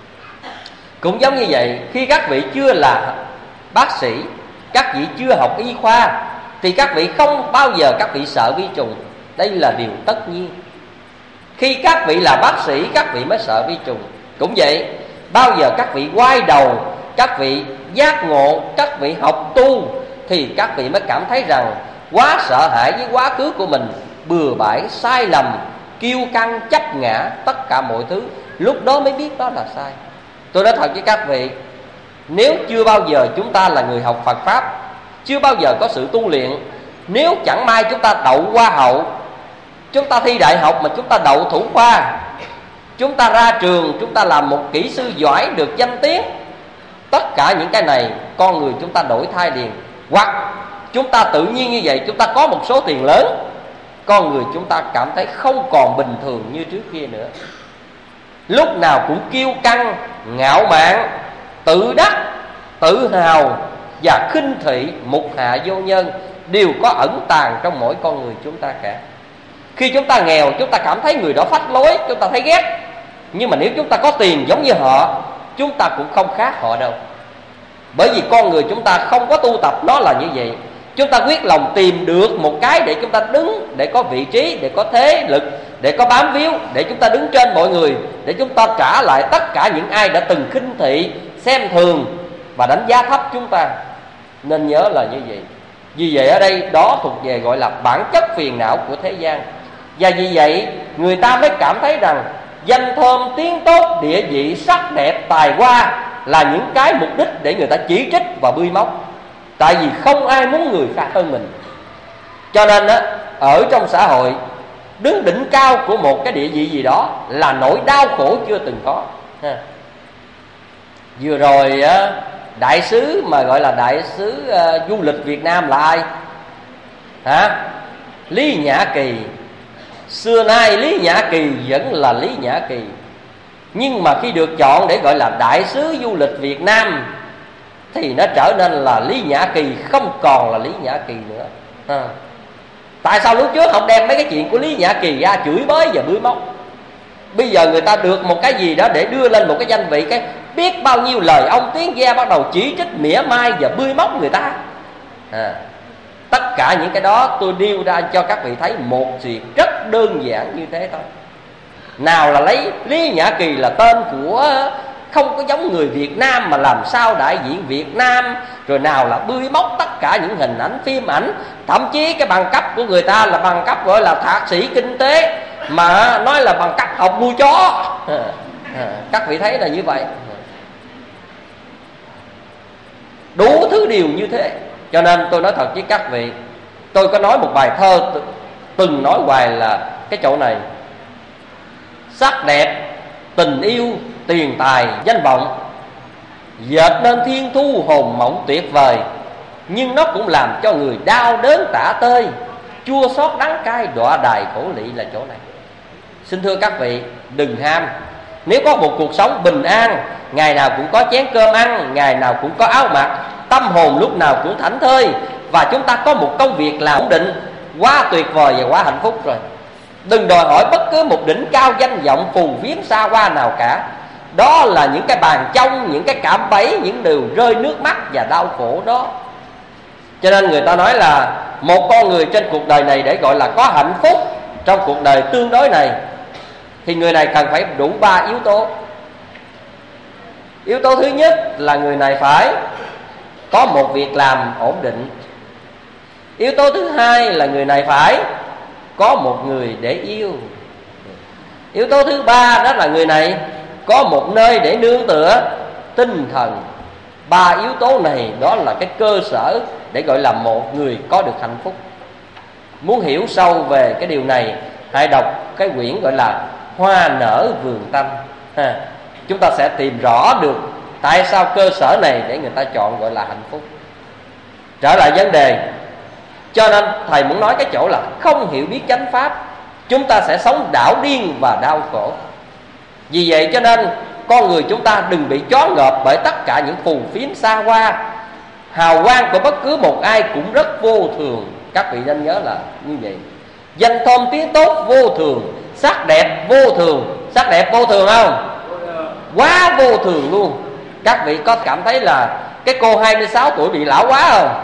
Cũng giống như vậy, khi các vị chưa là bác sĩ, các vị chưa học y khoa, thì các vị không bao giờ các vị sợ vi trùng. Đây là điều tất nhiên. Khi các vị là bác sĩ, các vị mới sợ vi trùng. Cũng vậy, bao giờ các vị quay đầu, các vị giác ngộ, các vị học tu, thì các vị mới cảm thấy rằng quá sợ hãi với quá khứ của mình, bừa bãi, sai lầm, kiêu căng, chấp ngã, tất cả mọi thứ. Lúc đó mới biết đó là sai. Tôi nói thật với các vị, nếu chưa bao giờ chúng ta là người học Phật Pháp, chưa bao giờ có sự tu luyện, nếu chẳng may chúng ta đậu hoa hậu, chúng ta thi đại học mà chúng ta đậu thủ khoa, chúng ta ra trường, chúng ta làm một kỹ sư giỏi được danh tiếng, tất cả những cái này con người chúng ta đổi thay liền. Hoặc chúng ta tự nhiên như vậy, chúng ta có một số tiền lớn, con người chúng ta cảm thấy không còn bình thường như trước kia nữa. Lúc nào cũng kiêu căng, ngạo mạn, tự đắc, tự hào và khinh thị, mục hạ vô nhân đều có ẩn tàng trong mỗi con người chúng ta cả. Khi chúng ta nghèo, chúng ta cảm thấy người đó phách lối, chúng ta thấy ghét. Nhưng mà nếu chúng ta có tiền giống như họ, chúng ta cũng không khác họ đâu. Bởi vì con người chúng ta không có tu tập nó là như vậy. Chúng ta quyết lòng tìm được một cái để chúng ta đứng, để có vị trí, để có thế lực, để có bám víu, để chúng ta đứng trên mọi người, để chúng ta trả lại tất cả những ai đã từng khinh thị, xem thường và đánh giá thấp chúng ta. Nên nhớ là như vậy. Vì vậy ở đây đó thuộc về gọi là bản chất phiền não của thế gian. Và vì vậy người ta mới cảm thấy rằng danh thơm, tiếng tốt, địa vị, sắc đẹp, tài hoa là những cái mục đích để người ta chỉ trích và bươi móc. Tại vì không ai muốn người khác hơn mình. Cho nên á, ở trong xã hội, đứng đỉnh cao của một cái địa vị gì đó là nỗi đau khổ chưa từng có. Vừa rồi á, đại sứ mà gọi là đại sứ du lịch Việt Nam là ai? Lý Nhã Kỳ. Xưa nay Lý Nhã Kỳ vẫn là Lý Nhã Kỳ. Nhưng mà khi được chọn để gọi là đại sứ du lịch Việt Nam thì nó trở nên là Lý Nhã Kỳ, không còn là Lý Nhã Kỳ nữa. Tại sao lúc trước không đem mấy cái chuyện của Lý Nhã Kỳ ra chửi bới và bới móc? Bây giờ người ta được một cái gì đó để đưa lên một cái danh vị, cái biết bao nhiêu lời ông tiếng ve bắt đầu chỉ trích, mỉa mai và bươi móc người ta. Tất cả những cái đó tôi nêu ra cho các vị thấy một việc rất đơn giản như thế thôi. Nào là lấy Lý Nhã Kỳ là tên của không có giống người Việt Nam mà làm sao đại diện Việt Nam, rồi nào là bươi móc tất cả những hình ảnh, phim ảnh, thậm chí cái bằng cấp của người ta là bằng cấp gọi là thạc sĩ kinh tế, mà nói là bằng cấp học nuôi chó. Các vị thấy là như vậy. Đủ thứ điều như thế. Cho nên tôi nói thật với các vị, tôi có nói một bài thơ từng nói hoài là cái chỗ này: sắc đẹp, tình yêu, tiền tài, danh vọng dệt nên thiên thu hồn mộng tuyệt vời, nhưng nó cũng làm cho người đau đớn tả tơi, chua xót đắng cay đọa đài khổ lị là chỗ này. Xin thưa các vị, đừng ham. Nếu có một cuộc sống bình an, ngày nào cũng có chén cơm ăn, ngày nào cũng có áo mặc, tâm hồn lúc nào cũng thảnh thơi, và chúng ta có một công việc làm ổn định, quá tuyệt vời và quá hạnh phúc rồi. Đừng đòi hỏi bất cứ một đỉnh cao danh vọng phù phiếm xa hoa nào cả. Đó là những cái bàn trong, những cái cạm bẫy, những điều rơi nước mắt và đau khổ đó. Cho nên người ta nói là một con người trên cuộc đời này để gọi là có hạnh phúc trong cuộc đời tương đối này thì người này cần phải đủ 3 yếu tố. Yếu tố thứ nhất là người này phải có một việc làm ổn định. Yếu tố thứ hai là người này phải có một người để yêu. Yếu tố thứ ba đó là người này có một nơi để nương tựa tinh thần. 3 yếu tố này đó là cái cơ sở để gọi là một người có được hạnh phúc. Muốn hiểu sâu về cái điều này, hãy đọc cái quyển gọi là Hoa nở vườn tâm. Chúng ta sẽ tìm rõ được tại sao cơ sở này để người ta chọn gọi là hạnh phúc. Trở lại vấn đề, cho nên thầy muốn nói cái chỗ là không hiểu biết chánh pháp, chúng ta sẽ sống đảo điên và đau khổ. Vì vậy cho nên con người chúng ta đừng bị choáng ngợp bởi tất cả những phù phiếm xa hoa. Hào quang của bất cứ một ai cũng rất vô thường. Các vị nên nhớ là như vậy. Danh thơm tiếng tốt vô thường, sắc đẹp vô thường. Sắc đẹp vô thường không? Quá vô thường luôn. Các vị có cảm thấy là cái cô 26 tuổi bị lão quá không?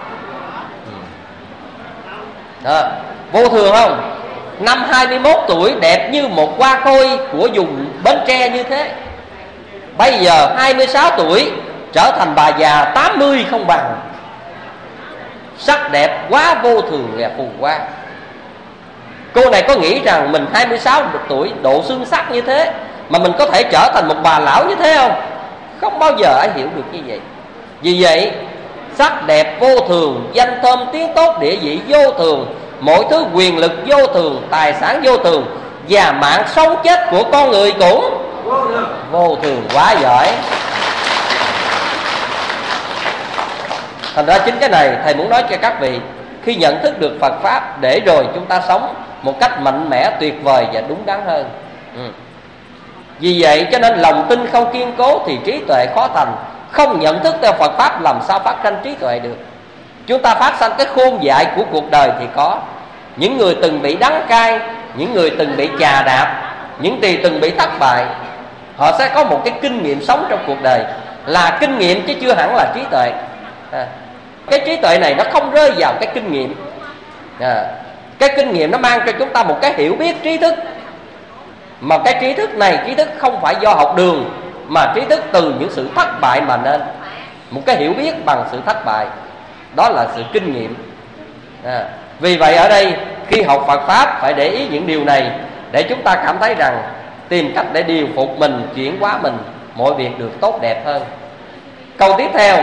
Vô thường không? Năm 21 tuổi đẹp như một hoa khôi của vùng Bến Tre như thế. Bây giờ 26 tuổi trở thành bà già 80 không bằng. Sắc đẹp quá vô thường và phù hoa. Cô này có nghĩ rằng mình 26 tuổi độ xương sắc như thế mà mình có thể trở thành một bà lão như thế không? Không bao giờ ai hiểu được như vậy. Vì vậy sắc đẹp vô thường, danh thơm tiếng tốt, địa vị vô thường, mọi thứ quyền lực vô thường, tài sản vô thường, và mạng sống chết của con người cũng vô thường. Quá giỏi. Thành ra chính cái này thầy muốn nói cho các vị, khi nhận thức được Phật Pháp để rồi chúng ta sống một cách mạnh mẽ, tuyệt vời và đúng đắn hơn. Vì vậy cho nên lòng tin không kiên cố thì trí tuệ khó thành. Không nhận thức theo Phật Pháp làm sao phát sanh trí tuệ được. Chúng ta phát sanh cái khuôn dại của cuộc đời thì có. Những người từng bị đắng cay, những người từng bị chà đạp, những người từng bị thất bại, họ sẽ có một cái kinh nghiệm sống trong cuộc đời, là kinh nghiệm chứ chưa hẳn là trí tuệ. Cái trí tuệ này nó không rơi vào cái kinh nghiệm. Cái kinh nghiệm nó mang cho chúng ta một cái hiểu biết trí thức, mà cái trí thức này, trí thức không phải do học đường, mà trí thức từ những sự thất bại mà nên. Một cái hiểu biết bằng sự thất bại, đó là sự kinh nghiệm. Vì vậy ở đây khi học Phật Pháp phải để ý những điều này, để chúng ta cảm thấy rằng tìm cách để điều phục mình, chuyển hóa mình, mọi việc được tốt đẹp hơn. Câu tiếp theo: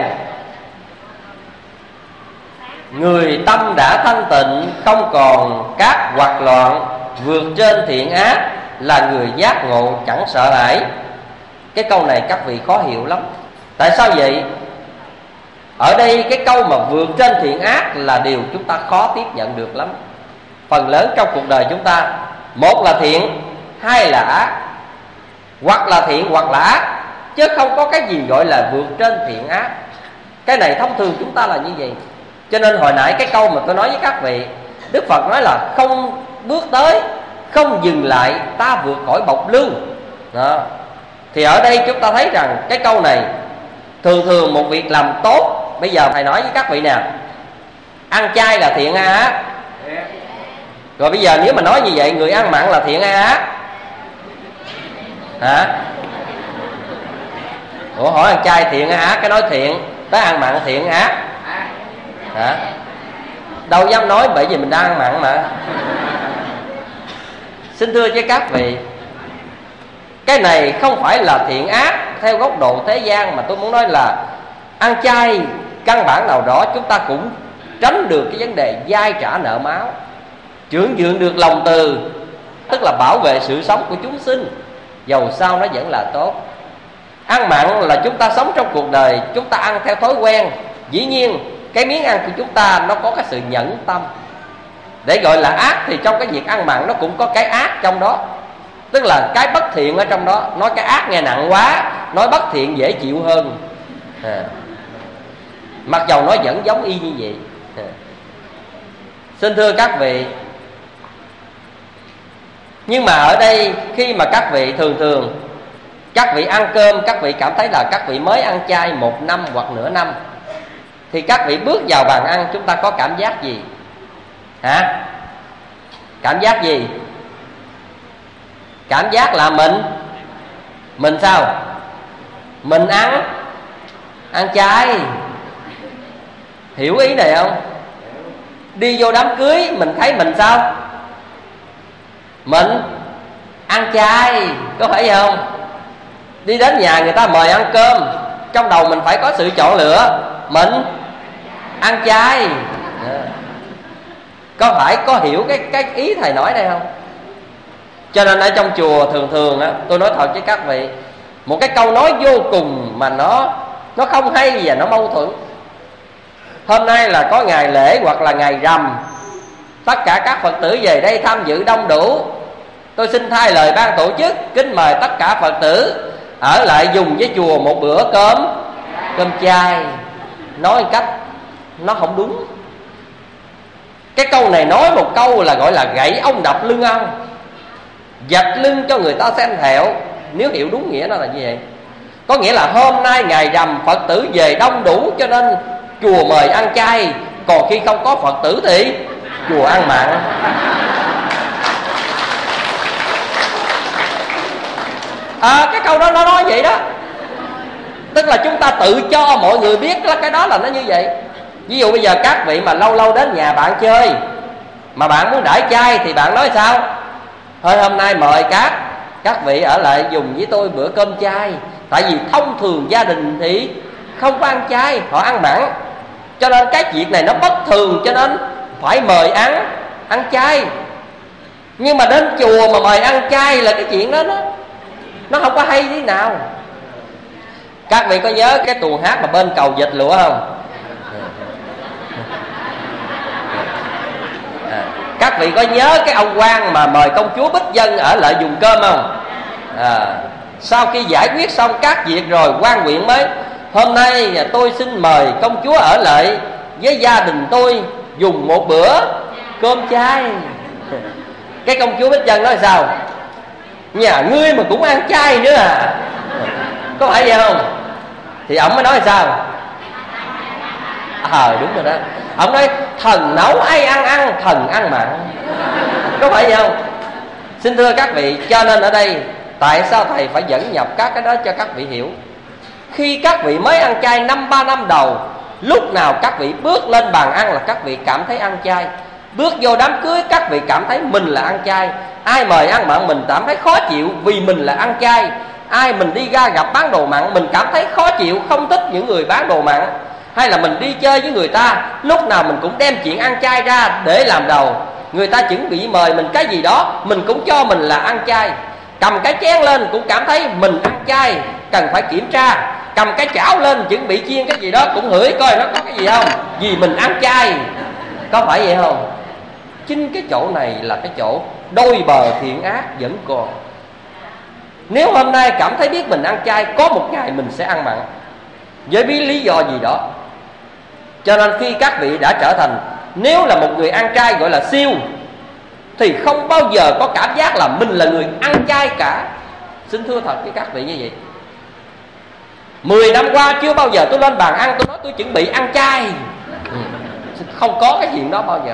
người tâm đã thanh tịnh, không còn các hoạt loạn, vượt trên thiện ác, là người giác ngộ chẳng sợ hãi. Cái câu này các vị khó hiểu lắm. Tại sao vậy? Ở đây cái câu mà vượt trên thiện ác là điều chúng ta khó tiếp nhận được lắm. Phần lớn trong cuộc đời chúng ta, một là thiện, hai là ác, hoặc là thiện hoặc là ác, chứ không có cái gì gọi là vượt trên thiện ác. Cái này thông thường chúng ta là như vậy. Cho nên hồi nãy cái câu mà tôi nói với các vị, Đức Phật nói là không bước tới, không dừng lại, ta vượt khỏi bộc lưu. Đó. Thì ở đây chúng ta thấy rằng cái câu này thường thường một việc làm tốt. Bây giờ thầy nói với các vị nè, ăn chay là thiện hay ác? Rồi bây giờ nếu mà nói như vậy, người ăn mặn là thiện hay ác? Hả? Ủa, hỏi ăn chay thiện hay ác? Cái nói thiện, tới ăn mặn thiện ác hả? Đâu dám nói, bởi vì mình đang ăn mặn mà. Xin thưa với các vị, cái này không phải là thiện ác theo góc độ thế gian, mà tôi muốn nói là ăn chay căn bản nào đó chúng ta cũng tránh được cái vấn đề dai trả nợ máu, chưởng dưỡng được lòng từ, tức là bảo vệ sự sống của chúng sinh, dầu sao nó vẫn là tốt. Ăn mặn là chúng ta sống trong cuộc đời, chúng ta ăn theo thói quen. Dĩ nhiên cái miếng ăn của chúng ta nó có cái sự nhẫn tâm. Để gọi là ác thì trong cái việc ăn mặn nó cũng có cái ác trong đó, tức là cái bất thiện ở trong đó. Nói cái ác nghe nặng quá, nói bất thiện dễ chịu hơn. Mặc dầu nó vẫn giống y như vậy. Xin thưa các vị, nhưng mà ở đây khi mà các vị thường các vị ăn cơm, các vị cảm thấy là các vị mới ăn chay 1 năm hoặc nửa năm, thì các vị bước vào bàn ăn chúng ta có cảm giác gì? Hả? Cảm giác gì? Cảm giác là mình sao? Mình ăn chay. Hiểu ý này không? Đi vô đám cưới mình thấy mình sao? Mình ăn chay, có phải không? Đi đến nhà người ta mời ăn cơm, trong đầu mình phải có sự chọn lựa, mình ăn chay. Có phải có hiểu cái ý thầy nói đây không? Cho nên ở trong chùa thường á, tôi nói thật với các vị, một cái câu nói vô cùng mà nó không hay và nó mâu thuẫn. Hôm nay là có ngày lễ hoặc là ngày rằm, tất cả các Phật tử về đây tham dự đông đủ. Tôi xin thay lời ban tổ chức kính mời tất cả Phật tử ở lại dùng với chùa một bữa cơm chay. Nói cách nó không đúng. Cái câu này nói một câu là gọi là gãy ông đập lưng ông, dạch lưng cho người ta xem thẹo. Nếu hiểu đúng nghĩa nó là như vậy. Có nghĩa là hôm nay ngày rằm Phật tử về đông đủ cho nên chùa mời ăn chay, còn khi không có Phật tử thì chùa ăn mặn. Cái câu đó nó nói vậy đó. Tức là chúng ta tự cho mọi người biết là cái đó là nó như vậy. Ví dụ bây giờ các vị mà lâu lâu đến nhà bạn chơi, mà bạn muốn đãi chay thì bạn nói sao? Thôi hôm nay mời các vị ở lại dùng với tôi bữa cơm chay. Tại vì thông thường gia đình thì không có ăn chay, họ ăn mặn. Cho nên cái việc này nó bất thường, cho nên phải mời ăn chay. Nhưng mà đến chùa mà mời ăn chay là cái chuyện đó nó không có hay thế nào. Các vị có nhớ cái tuồng hát mà bên cầu Dịch Lụa không? Các vị có nhớ cái ông quan mà mời công chúa Bích Dân ở lại dùng cơm không? Sau khi giải quyết xong các việc rồi, quan huyện mới: hôm nay tôi xin mời công chúa ở lại với gia đình tôi dùng một bữa cơm chay. Cái công chúa Bích Dân nói sao? Nhà ngươi mà cũng ăn chay nữa à? Có phải vậy không? Thì ổng mới nói sao? Đúng rồi đó. Ổng nói thần nấu ai ăn, thần ăn mặn. Có phải vậy không? Xin thưa các vị, cho nên ở đây tại sao thầy phải dẫn nhập các cái đó cho các vị hiểu. Khi các vị mới ăn chay 3 năm đầu, lúc nào các vị bước lên bàn ăn là các vị cảm thấy ăn chay. Bước vô đám cưới các vị cảm thấy mình là ăn chay. Ai mời ăn mặn mình cảm thấy khó chịu vì mình là ăn chay. Ai mình đi ra gặp bán đồ mặn mình cảm thấy khó chịu, không thích những người bán đồ mặn. Hay là mình đi chơi với người ta, lúc nào mình cũng đem chuyện ăn chay ra để làm đầu. Người ta chuẩn bị mời mình cái gì đó, mình cũng cho mình là ăn chay. Cầm cái chén lên cũng cảm thấy mình ăn chay, cần phải kiểm tra. Cầm cái chảo lên chuẩn bị chiên cái gì đó cũng hửi coi nó có cái gì không, vì mình ăn chay. Có phải vậy không? Chính cái chỗ này là cái chỗ đôi bờ thiện ác vẫn còn. Nếu hôm nay cảm thấy biết mình ăn chay, có một ngày mình sẽ ăn mặn với lý do gì đó. Cho nên khi các vị đã trở thành, nếu là một người ăn chay gọi là siêu, thì không bao giờ có cảm giác là mình là người ăn chay cả. Xin thưa thật với các vị như vậy. 10 năm qua chưa bao giờ tôi lên bàn ăn tôi nói tôi chuẩn bị ăn chay. Không có cái chuyện đó bao giờ.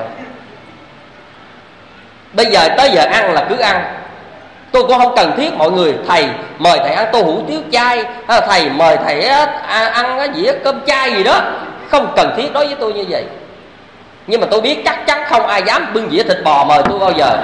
Bây giờ tới giờ ăn là cứ ăn. Tôi cũng không cần thiết mọi người thầy mời thầy ăn tô hủ tiếu chay, hay là thầy mời thầy ăn cái dĩa cơm chay gì đó. Không cần thiết đối với tôi như vậy. Nhưng mà tôi biết chắc chắn không ai dám bưng dĩa thịt bò mời tôi bao giờ.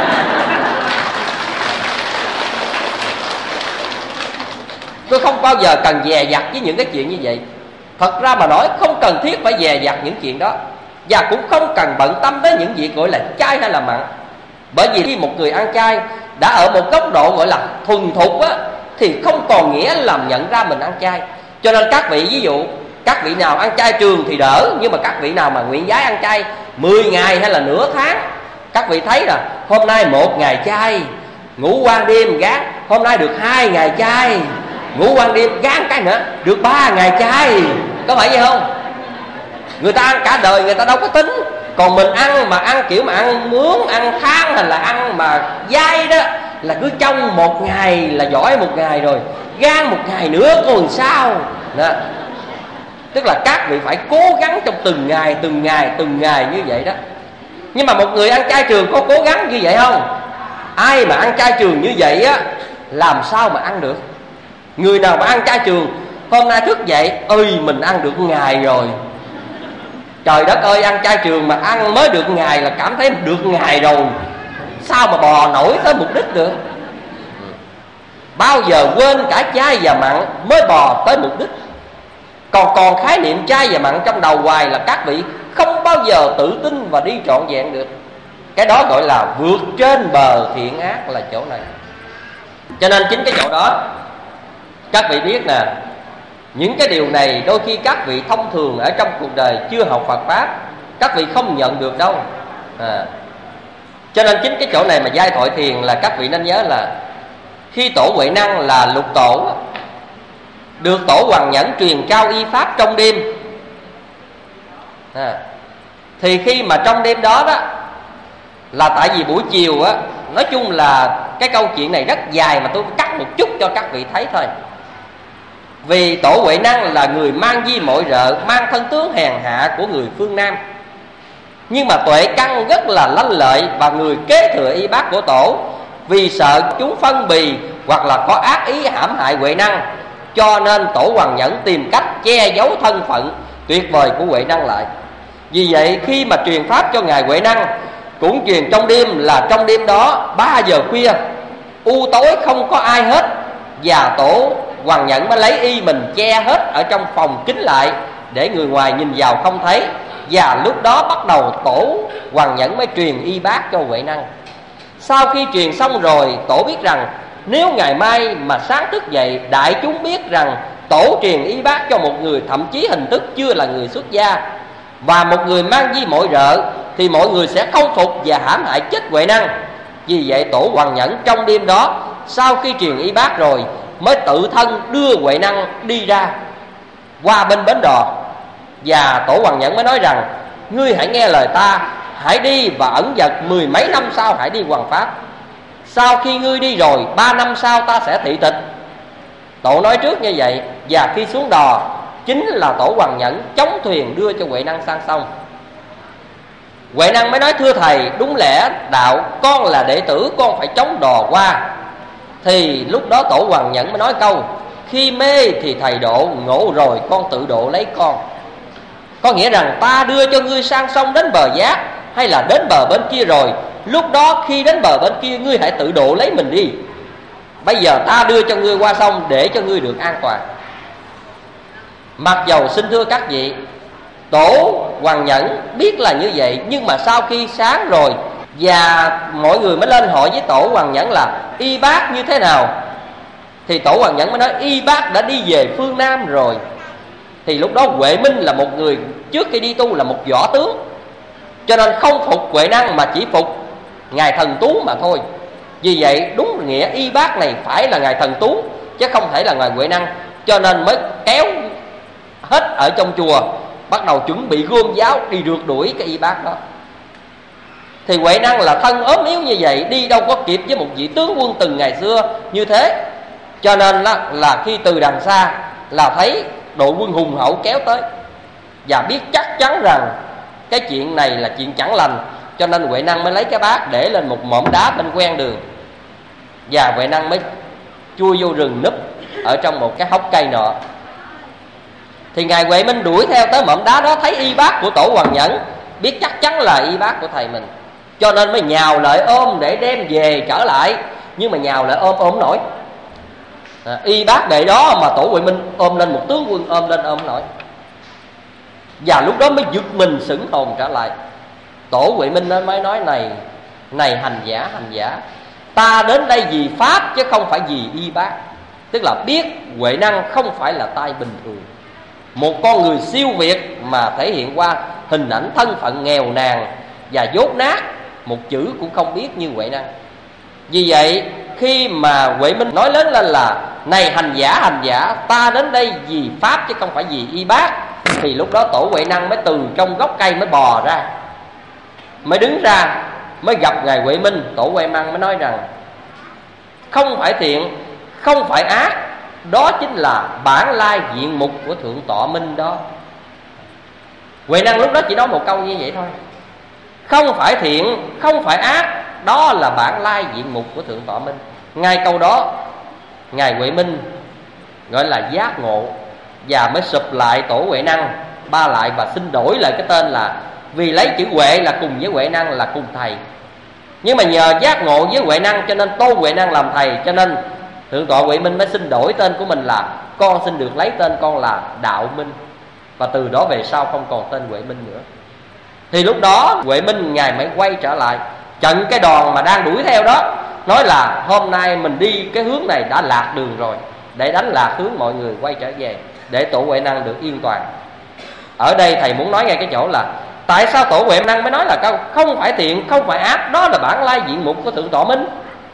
Tôi không bao giờ cần dè dặt với những cái chuyện như vậy. Thật ra mà nói không cần thiết phải dè dặt những chuyện đó. Và cũng không cần bận tâm đến những việc gọi là chay hay là mặn. Bởi vì khi một người ăn chay đã ở một góc độ gọi là thuần thục á, thì không còn nghĩa làm nhận ra mình ăn chay. Cho nên các vị, ví dụ các vị nào ăn chay trường thì đỡ, nhưng mà các vị nào mà nguyện vái ăn chay 10 ngày hay là nửa tháng, các vị thấy là hôm nay 1 ngày chay, ngủ quan đêm gán, hôm nay được 2 ngày chay, ngủ quan đêm gán cái nữa, được 3 ngày chay. Có phải vậy không? Người ta ăn cả đời người ta đâu có tính. Còn mình ăn mà ăn kiểu mà ăn mướn, ăn tháng hay là ăn mà dai đó, là cứ trong 1 ngày là giỏi 1 ngày rồi, gan 1 ngày nữa còn sao đó. Tức là các vị phải cố gắng trong từng ngày như vậy đó. Nhưng mà một người ăn chay trường có cố gắng như vậy không? Ai mà ăn chay trường như vậy á, làm sao mà ăn được? Người nào mà ăn chay trường hôm nay thức dậy ơi mình ăn được ngày rồi, trời đất ơi, ăn chay trường mà ăn mới được ngày là cảm thấy được ngày rồi, sao mà bò nổi tới mục đích được? Bao giờ quên cả chay và mặn mới bò tới mục đích. Còn khái niệm chay và mặn trong đầu hoài là các vị không bao giờ tự tin và đi trọn vẹn được. Cái đó gọi là vượt trên bờ thiện ác là chỗ này. Cho nên chính cái chỗ đó các vị biết nè, những cái điều này đôi khi các vị thông thường ở trong cuộc đời chưa học Phật Pháp, các vị không nhận được đâu. Cho nên chính cái chỗ này mà giai thoại thiền là các vị nên nhớ là khi Tổ Huệ Năng là lục tổ, được Tổ Hoằng Nhẫn truyền cao y pháp trong đêm, thì khi mà trong đêm đó đó, là tại vì buổi chiều á, nói chung là cái câu chuyện này rất dài mà tôi cắt một chút cho các vị thấy thôi. Vì Tổ Huệ Năng là người mang di mọi rợ, mang thân tướng hèn hạ của người phương Nam, nhưng mà tuệ căn rất là lanh lợi và người kế thừa y bác của Tổ. Vì sợ chúng phân bì hoặc là có ác ý hãm hại Huệ Năng, cho nên Tổ Hoằng Nhẫn tìm cách che giấu thân phận tuyệt vời của Huệ Năng lại. Vì vậy khi mà truyền pháp cho ngài Huệ Năng cũng truyền trong đêm, là trong đêm đó 3 giờ khuya, u tối không có ai hết, và Tổ Hoằng Nhẫn mới lấy y mình che hết ở trong phòng kín lại để người ngoài nhìn vào không thấy. Và lúc đó bắt đầu Tổ Hoằng Nhẫn mới truyền y bác cho Huệ Năng. Sau khi truyền xong rồi, Tổ biết rằng nếu ngày mai mà sáng thức dậy, đại chúng biết rằng Tổ truyền y bác cho một người thậm chí hình thức chưa là người xuất gia, và một người mang di mọi rợ, thì mọi người sẽ không phục và hãm hại chết Huệ Năng. Vì vậy Tổ Hoàng Nhẫn trong đêm đó, sau khi truyền y bát rồi, mới tự thân đưa Huệ Năng đi ra qua bên bến đò. Và Tổ Hoàng Nhẫn mới nói rằng: ngươi hãy nghe lời ta, hãy đi và ẩn dật 10 mấy năm sau hãy đi hoằng pháp. Sau khi ngươi đi rồi 3 năm sau ta sẽ thị tịch. Tổ nói trước như vậy. Và khi xuống đò, chính là Tổ Hoàng Nhẫn chống thuyền đưa cho Huệ Năng sang sông. Huệ Năng mới nói: thưa thầy, đúng lẽ đạo, con là đệ tử, con phải chống đò qua. Thì lúc đó Tổ Hoàng Nhẫn mới nói câu: khi mê thì thầy độ, ngộ rồi con tự độ lấy con. Có nghĩa rằng ta đưa cho ngươi sang sông đến bờ giác, hay là đến bờ bên kia rồi, lúc đó khi đến bờ bên kia ngươi hãy tự độ lấy mình đi. Bây giờ ta đưa cho ngươi qua sông để cho ngươi được an toàn. Mặc dầu xin thưa các vị, Tổ Hoàng Nhẫn biết là như vậy, nhưng mà sau khi sáng rồi và mọi người mới lên hỏi với Tổ Hoàng Nhẫn là y bác như thế nào, thì Tổ Hoàng Nhẫn mới nói y bác đã đi về phương Nam rồi. Thì lúc đó Huệ Minh là một người trước khi đi tu là một võ tướng, cho nên không phục Huệ Năng mà chỉ phục ngài Thần Tú mà thôi. Vì vậy đúng nghĩa y bác này phải là ngài Thần Tú, chứ không thể là ngài Huệ Năng. Cho nên mới kéo hết ở trong chùa, bắt đầu chuẩn bị gom giáo đi rượt đuổi cái y bác đó. Thì Huệ Năng là thân ốm yếu như vậy, đi đâu có kịp với một vị tướng quân từng ngày xưa như thế. Cho nên là khi từ đằng xa là thấy đội quân hùng hậu kéo tới, và biết chắc chắn rằng cái chuyện này là chuyện chẳng lành, cho nên Huệ Năng mới lấy cái bát để lên một mỏm đá bên ven đường. Và Huệ Năng mới chui vô rừng núp ở trong một cái hốc cây nọ. Thì ngài Huệ Minh đuổi theo tới mỏm đá đó, thấy y bát của Tổ Hoàng Nhẫn, biết chắc chắn là y bát của thầy mình, cho nên mới nhào lại ôm để đem về trở lại. Nhưng mà nhào lại ôm nổi. Y bát đệ đó mà Tổ Huệ Minh ôm lên một tướng quân, ôm lên ôm nổi. Và lúc đó mới giật mình sững hồn trở lại. Tổ Huệ Minh mới nói: này hành giả, ta đến đây vì pháp chứ không phải vì y bát. Tức là biết Huệ Năng không phải là tai bình thường, một con người siêu việt mà thể hiện qua hình ảnh thân phận nghèo nàn và dốt nát, một chữ cũng không biết như Huệ Năng. Vì vậy khi mà Huệ Minh nói lớn lên là này hành giả, ta đến đây vì pháp chứ không phải vì y bát, thì lúc đó Tổ Huệ Năng mới từ trong gốc cây mới bò ra, mới đứng ra, mới gặp ngài Huệ Minh. Tổ Huệ Năng mới nói rằng không phải thiện, không phải ác, đó chính là bản lai diện mục của Thượng Tọa Minh đó. Huệ Năng lúc đó chỉ nói một câu như vậy thôi: không phải thiện, không phải ác, đó là bản lai diện mục của Thượng Tọa Minh. Ngay câu đó ngài Huệ Minh gọi là giác ngộ, và mới sụp lại Tổ Huệ Năng ba lại và xin đổi lại cái tên, là vì lấy chữ Huệ là cùng với Huệ Năng là cùng thầy. Nhưng mà nhờ giác ngộ với Huệ Năng cho nên tôn Huệ Năng làm thầy, cho nên Thượng Tọa Huệ Minh mới xin đổi tên của mình là con xin được lấy tên con là Đạo Minh. Và từ đó về sau không còn tên Huệ Minh nữa. Thì lúc đó Huệ Minh ngài mới quay trở lại chặn cái đoàn mà đang đuổi theo đó, nói là hôm nay mình đi cái hướng này đã lạc đường rồi, để đánh lạc hướng mọi người quay trở về, để Tổ Huệ Năng được yên toàn. Ở đây thầy muốn nói ngay cái chỗ là tại sao Tổ Huệ Năng mới nói là câu không phải thiện, không phải ác, đó là bản lai diện mục của Thượng Tọa Minh.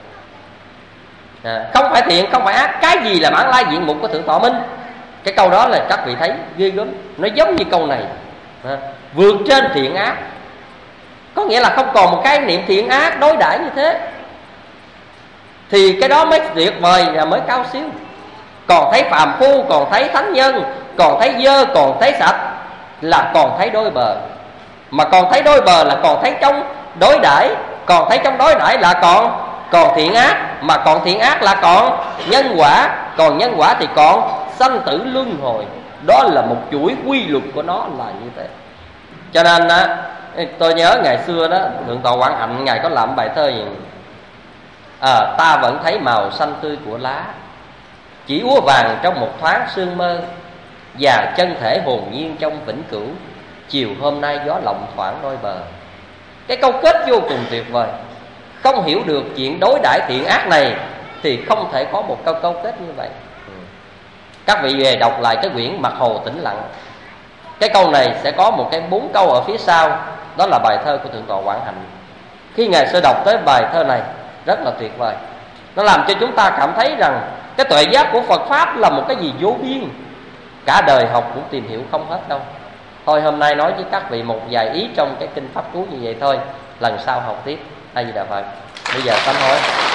Không phải thiện, không phải ác, cái gì là bản lai diện mục của Thượng Tọa Minh? Cái câu đó là các vị thấy ghê gớm. Nó giống như câu này, vượt trên thiện ác. Có nghĩa là không còn một cái niệm thiện ác đối đãi như thế, thì cái đó mới tuyệt vời và mới cao siêu. Còn thấy phàm phu, còn thấy thánh nhân, còn thấy dơ, còn thấy sạch, là còn thấy đôi bờ. Mà còn thấy đôi bờ là còn thấy trong đối đãi, còn thấy trong đối đãi là còn thiện ác, mà còn thiện ác là còn nhân quả, còn nhân quả thì còn sanh tử luân hồi. Đó là một chuỗi quy luật của nó là như thế. Cho nên tôi nhớ ngày xưa đó, Thượng Tọa Quảng Hạnh ngài có làm bài thơ gì: ta vẫn thấy màu xanh tươi của lá, chỉ úa vàng trong một thoáng sương mơ, và chân thể hồn nhiên trong vĩnh cửu, chiều hôm nay gió lộng thoảng đôi bờ. Cái câu kết vô cùng tuyệt vời. Không hiểu được chuyện đối đãi thiện ác này thì không thể có một câu kết như vậy. Các vị về đọc lại cái quyển Mặt Hồ Tĩnh Lặng, cái câu này sẽ có một cái 4 câu ở phía sau. đó là bài thơ của Thượng tọa Quảng Hạnh. Khi Ngài Sơ đọc tới bài thơ này rất là tuyệt vời. Nó làm cho chúng ta cảm thấy rằng cái tuệ giác của Phật Pháp là một cái gì vô biên, cả đời học cũng tìm hiểu không hết đâu. Thôi hôm nay nói với các vị một vài ý trong cái kinh Pháp Cú như vậy thôi, lần sau học tiếp. A Di Đà Phật. Bây giờ sám hối.